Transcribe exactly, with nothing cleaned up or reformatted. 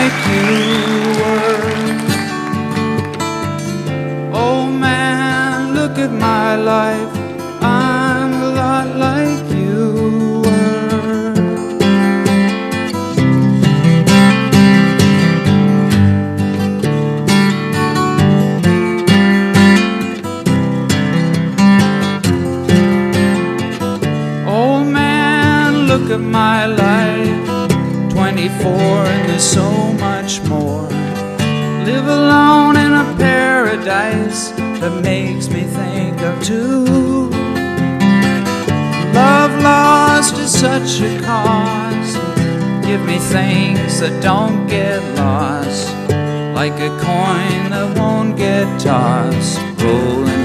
like you were. Oh man, look at my life, I'm a lot like you were. Oh man, look at my life, twenty-four and there's so much more. Live alone in a paradise that makes me think of two. Love lost is such a cause. Give me things that don't get lost, like a coin that won't get tossed, rolling